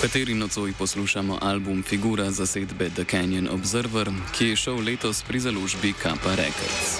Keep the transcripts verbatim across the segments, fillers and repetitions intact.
kateri nocoj poslušamo album Figura zasedbe The Canyon Observer, ki je šel letos pri založbi Kappa Records.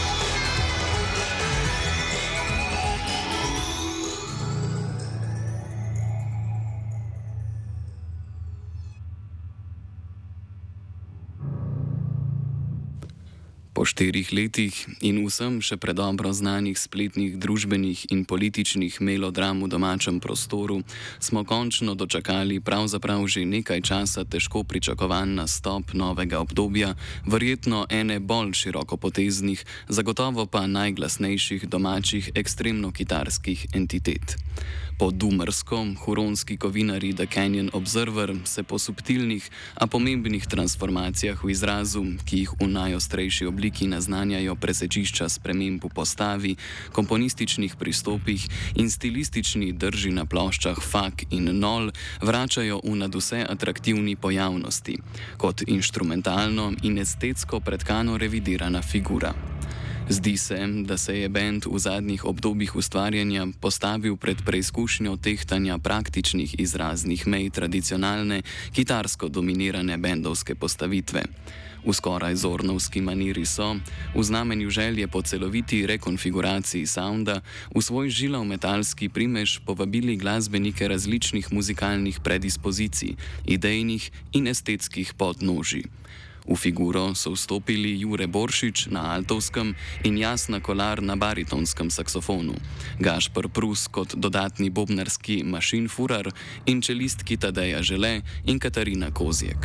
Po štirih letih in vsem še predobro znanih spletnih družbenih in političnih melodram v domačem prostoru smo končno dočakali pravzaprav že nekaj časa težko pričakovan nastop novega obdobja, verjetno ene bolj širokopoteznih, zagotovo pa najglasnejših domačih ekstremno-kitarskih entitet. Po dumarsko, huronski kovinari The Canyon Observer se po subtilnih, a pomembnih transformacijah v izrazu, ki jih v najostrejši obliki naznanjajo presečišča sprememb v postavi, komponističnih pristopih in stilistični drži na ploščah fak in nol, vračajo v nadvse atraktivni pojavnosti, kot inštrumentalno in estetsko pretkano revidirana figura. Zdi se, da se je bend v zadnjih obdobjih ustvarjanja postavil pred preizkušnjo tehtanja praktičnih izraznih mej tradicionalne, kitarsko dominirane bendovske postavitve. V skoraj zornovski maniri so, v znamenju želje po celoviti rekonfiguraciji sounda, v svoj žilav metalski primež povabili glasbenike različnih muzikalnih predispozicij, idejnih in estetskih podnožij. V figuro so vstopili Jure Boršič na altovskem in Jasna Kolar na baritonskem saksofonu, Gašper Prus kot dodatni bobnarski mašinfurar in čelistki Tadeja Žele in Katarina Kozjek.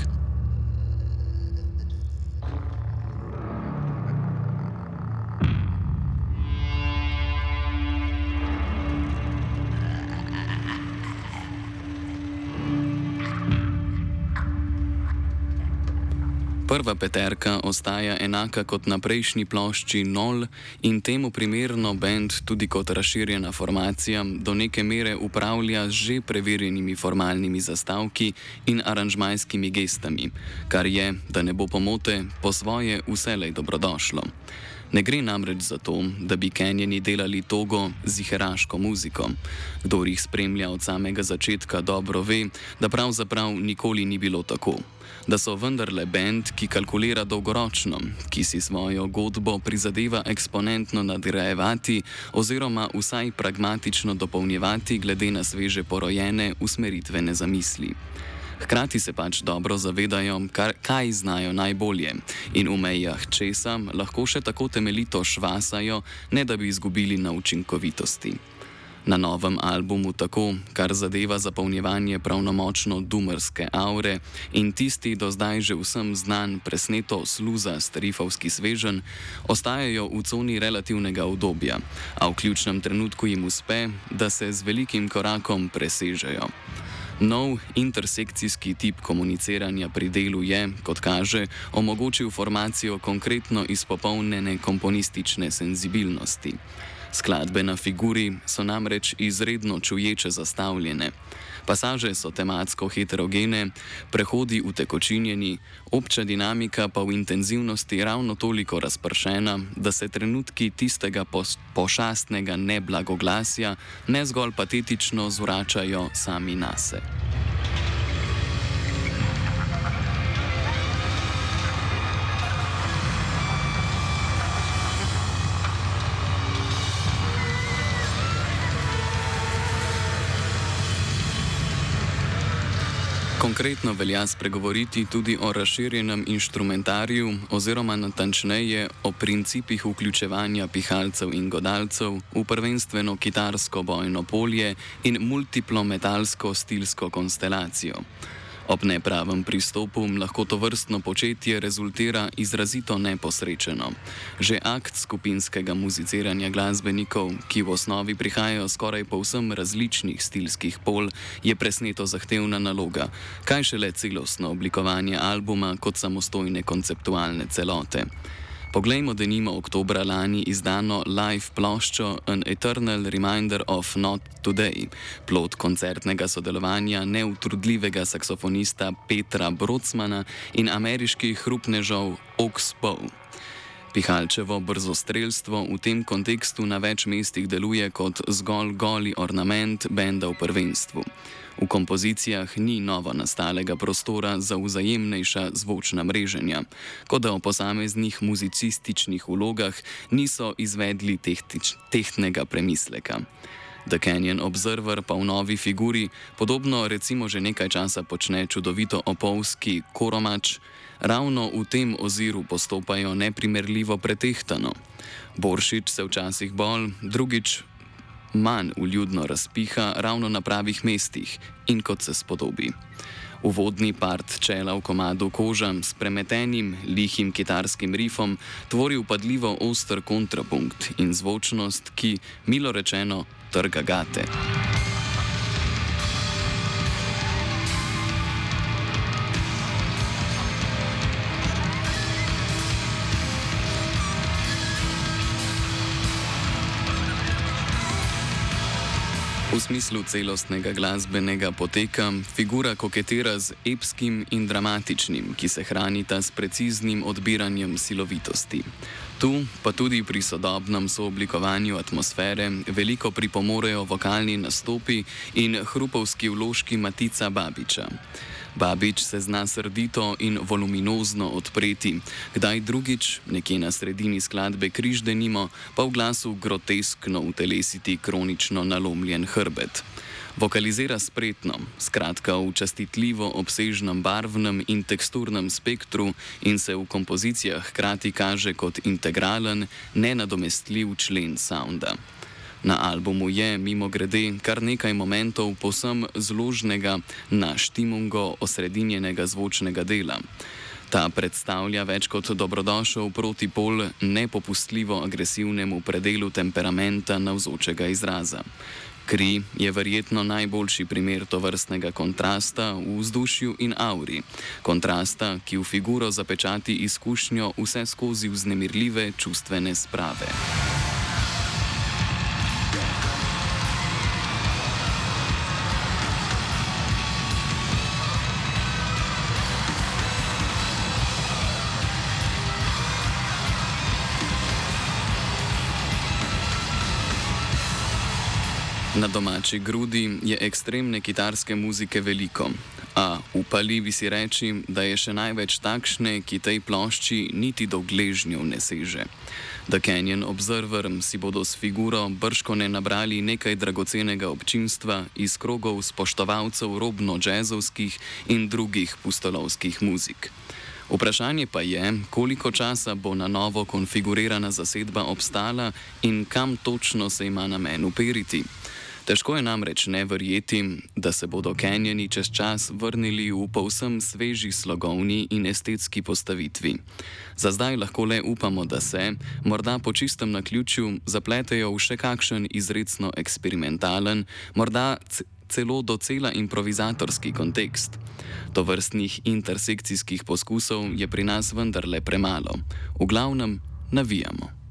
Prva peterka ostaja enaka kot na prejšnji plošči Nol in temu primerno bend tudi kot razširjena formacija do neke mere upravlja z že preverjenimi formalnimi zastavki in aranžmajskimi gestami, kar je, da ne bo pomote, po svoje vselej dobrodošlo. Ne gre namreč za to, da bi Canyoni delali togo ziheraško muziko. Kdor jih spremlja od samega začetka dobro ve, da pravzaprav nikoli ni bilo tako. Da so vendarle bend, ki kalkulira dolgoročno, ki si svojo godbo prizadeva eksponentno nadgrajevati oziroma vsaj pragmatično dopolnjevati glede na sveže porojene usmeritvene zamisli. Hkrati se pač dobro zavedajo, kar, kaj znajo najbolje in v mejah česa lahko še tako temeljito švasajo, ne da bi izgubili na učinkovitosti. Na novem albumu tako, kar zadeva zapolnjevanje pravnomočno dumarske aure in tisti do zdaj že vsem znan presneto sluza strifovski sveženj, ostajajo v coni relativnega udobja, a v ključnem trenutku jim uspe, da se z velikim korakom presežejo. Nov intersekcijski tip komuniciranja pri delu je, kot kaže, omogočil formacijo konkretno izpopolnjene komponistične senzibilnosti. Skladbe na figuri so namreč izredno čuječe zastavljene. Pasaže so tematsko heterogene, prehodi utekočinjeni, obča dinamika pa v intenzivnosti ravno toliko razpršena, da se trenutki tistega pošastnega neblagoglasja ne zgolj patetično zvračajo sami nase. Konkretno velja spregovoriti tudi o razširjenem inštrumentariju oziroma natančneje o principih vključevanja pihalcev in godalcev v prvenstveno kitarsko bojno polje in multiplo metalsko stilsko konstelacijo. Ob nepravem pristopu lahko to vrstno početje rezultira izrazito neposrečeno. Že akt skupinskega muziciranja glasbenikov, ki v osnovi prihajajo skoraj povsem različnih stilskih pol, je presneto zahtevna naloga, kaj šele celostno oblikovanje albuma kot samostojne konceptualne celote. Poglejmo denimo oktobra lani izdano live ploščo An Eternal Reminder of Not Today, plod koncertnega sodelovanja neutrudljivega saksofonista Petra Brodsmana in ameriških hrupnežev Ox Bow. Pihalčevo brzostrelstvo v tem kontekstu na več mestih deluje kot zgolj goli ornament benda v prvenstvu. V kompozicijah ni novo nastalega prostora za vzajemnejša zvočna mreženja, kot da o posameznih muzicističnih vlogah niso izvedli tehtič, tehtnega premisleka. The Canyon Observer pa v novi figuri, podobno recimo že nekaj časa počne čudovito opolski Koromač, ravno v tem oziru postopajo neprimerljivo pretehtano. Boršič se včasih bolj, drugič manj vljudno razpiha ravno na pravih mestih in kot se spodobi. Uvodni part čela v komadu Koža s premetenim, lihim kitarskim rifom tvori vpadljivo oster kontrapunkt in zvočnost, ki, milo rečeno, trga gate. V smislu celostnega glasbenega poteka figura koketira z epskim in dramatičnim, ki se hranita s preciznim odbiranjem silovitosti. Tu, pa tudi pri sodobnem sooblikovanju atmosfere, veliko pripomorejo vokalni nastopi in hrupovski vložki Matica Babiča. Babič se zna srdito in voluminozno odpreti, kdaj drugič, nekje na sredini skladbe Križ denimo, pa v glasu groteskno utelesiti kronično nalomljen hrbet. Vokalizira spretno, skratka v častitljivo obsežnem barvnem in teksturnem spektru in se v kompozicijah hkrati kaže kot integralen, nenadomestljiv člen sounda. Na albumu je, mimogrede, kar nekaj momentov povsem zložnega na štimungo osredinjenega zvočnega dela. Ta predstavlja več kot dobrodošel protipol nepopustljivo agresivnemu predelu temperamenta navzočega izraza. Kri je verjetno najboljši primer tovrstnega kontrasta v vzdušju in auri. Kontrasta, ki v figuro zapečati izkušnjo vse skozi vznemirljive čustvene sprave. Na domači grudi je ekstremne kitarske muzike veliko, a upali bi si reči, da je še največ takšne, ki tej plošči niti do gležnjev ne seže. The Canyon Observer si bodo s figuro bržkone nabrali nekaj dragocenega občinstva iz krogov spoštovalcev robno-džezovskih in drugih pustolovskih muzik. Vprašanje pa je, koliko časa bo na novo konfigurirana zasedba obstala in kam točno se ima namen uperiti. Težko je namreč ne verjeti, da se bodo Canyoni čez čas vrnili v povsem sveži slogovni in estetski postavitvi. Za zdaj lahko le upamo, da se, morda po čistem naključju, zapletejo v še kakšen izrecno eksperimentalen, morda celo docela improvizatorski kontekst. Tovrstnih intersekcijskih poskusov je pri nas vendarle premalo. V glavnem navijamo.